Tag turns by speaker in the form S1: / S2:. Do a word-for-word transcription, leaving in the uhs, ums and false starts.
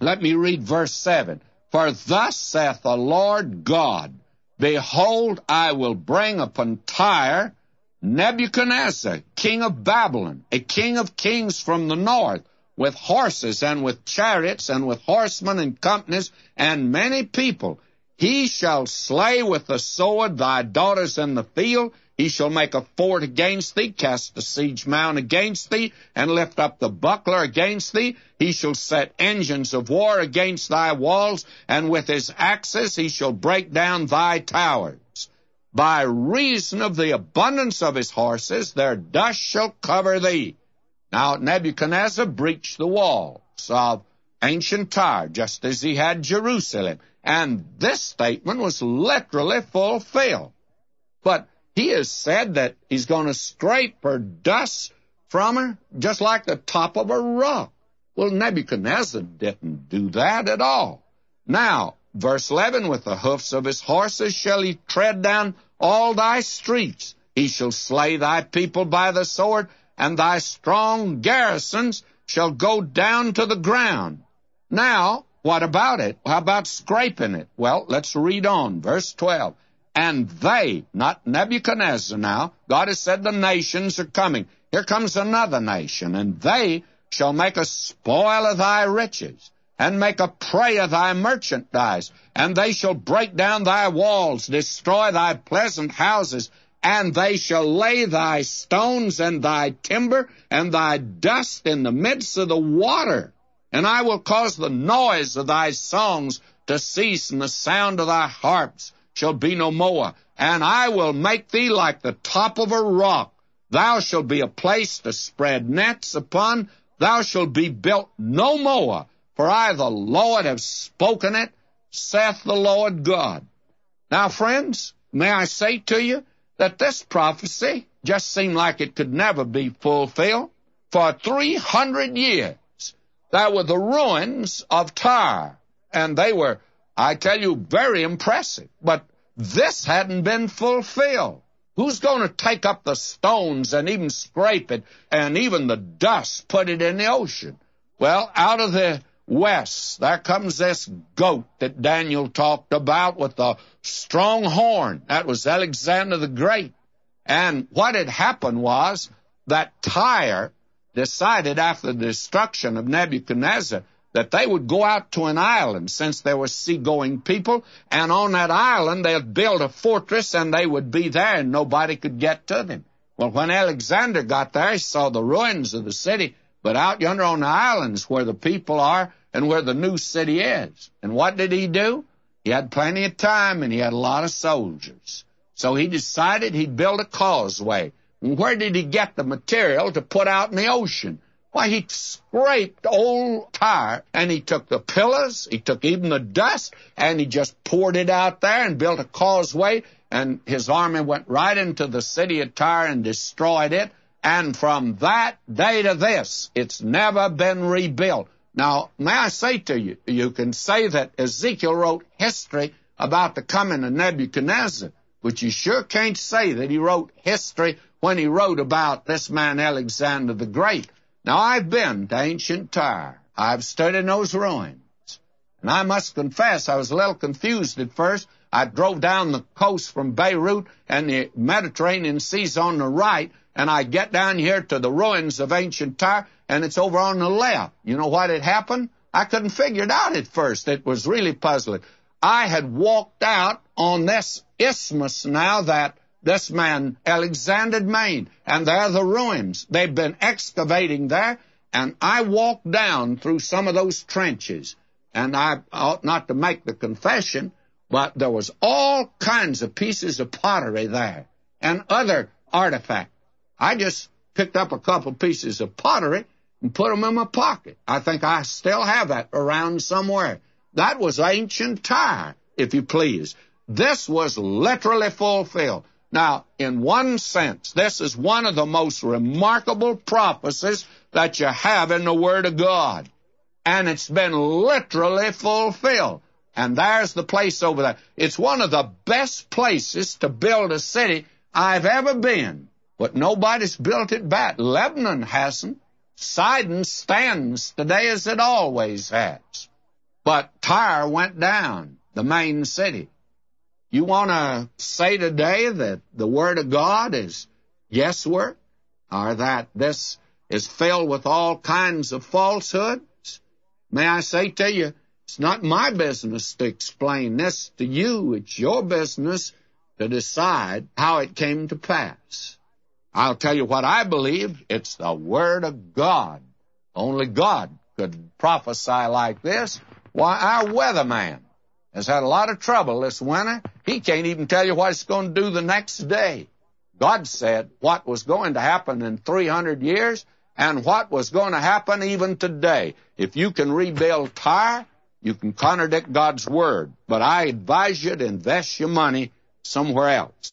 S1: Let me read verse seven. For thus saith the Lord God, behold, I will bring upon Tyre Nebuchadnezzar, king of Babylon, a king of kings from the north, with horses and with chariots and with horsemen and companies and many people. He shall slay with the sword thy daughters in the field. He shall make a fort against thee, cast a siege mound against thee, and lift up the buckler against thee. He shall set engines of war against thy walls, and with his axes he shall break down thy towers. By reason of the abundance of his horses, their dust shall cover thee. Now Nebuchadnezzar breached the walls of ancient Tyre, just as he had Jerusalem. And this statement was literally fulfilled. But he has said that he's going to scrape her dust from her, just like the top of a rock. Well, Nebuchadnezzar didn't do that at all. Now, verse eleven, with the hoofs of his horses shall he tread down all thy streets. He shall slay thy people by the sword, and thy strong garrisons shall go down to the ground. Now, what about it? How about scraping it? Well, let's read on. Verse twelve. And they, not Nebuchadnezzar now, God has said the nations are coming. Here comes another nation, and they shall make a spoil of thy riches, and make a prey of thy merchandise, and they shall break down thy walls, destroy thy pleasant houses, and they shall lay thy stones and thy timber and thy dust in the midst of the water. And I will cause the noise of thy songs to cease, and the sound of thy harps shall be no more. And I will make thee like the top of a rock. Thou shalt be a place to spread nets upon. Thou shalt be built no more. For I, the Lord, have spoken it, saith the Lord God. Now, friends, may I say to you that this prophecy just seemed like it could never be fulfilled. For three hundred years, there were the ruins of Tyre, and they were, I tell you, very impressive. But this hadn't been fulfilled. Who's going to take up the stones and even scrape it, and even the dust, put it in the ocean? Well, out of the west, there comes this goat that Daniel talked about with the strong horn. That was Alexander the Great. And what had happened was that Tyre decided after the destruction of Nebuchadnezzar that they would go out to an island, since there were seagoing people, and on that island they'd build a fortress, and they would be there, and nobody could get to them. Well, when Alexander got there, he saw the ruins of the city, but out yonder on the islands where the people are and where the new city is. And what did he do? He had plenty of time, and he had a lot of soldiers. So he decided he'd build a causeway. And where did he get the material to put out in the ocean? Why, he scraped old Tyre, and he took the pillars, he took even the dust, and he just poured it out there and built a causeway, and his army went right into the city of Tyre and destroyed it. And from that day to this, it's never been rebuilt. Now, may I say to you, you can say that Ezekiel wrote history about the coming of Nebuchadnezzar, but you sure can't say that he wrote history when he wrote about this man Alexander the Great. Now, I've been to ancient Tyre. I've studied those ruins. And I must confess, I was a little confused at first. I drove down the coast from Beirut, and the Mediterranean Sea's on the right, and I get down here to the ruins of ancient Tyre, and it's over on the left. You know what had happened? I couldn't figure it out at first. It was really puzzling. I had walked out on this isthmus now that this man Alexander made, and there are the ruins. They've been excavating there, and I walked down through some of those trenches, and I ought not to make the confession, but there was all kinds of pieces of pottery there and other artifacts. I just picked up a couple pieces of pottery and put them in my pocket. I think I still have that around somewhere. That was ancient Tyre, if you please. This was literally fulfilled. Now, in one sense, this is one of the most remarkable prophecies that you have in the Word of God. And it's been literally fulfilled. And there's the place over there. It's one of the best places to build a city I've ever been. But nobody's built it back. Lebanon hasn't. Sidon stands today as it always has. But Tyre went down, the main city. You want to say today that the Word of God is guesswork, or that this is filled with all kinds of falsehoods? May I say to you, it's not my business to explain this to you. It's your business to decide how it came to pass. I'll tell you what I believe. It's the Word of God. Only God could prophesy like this. Why, our weatherman has had a lot of trouble this winter. He can't even tell you what it's going to do the next day. God said what was going to happen in three hundred years and what was going to happen even today. If you can rebuild Tyre, you can contradict God's Word. But I advise you to invest your money somewhere else.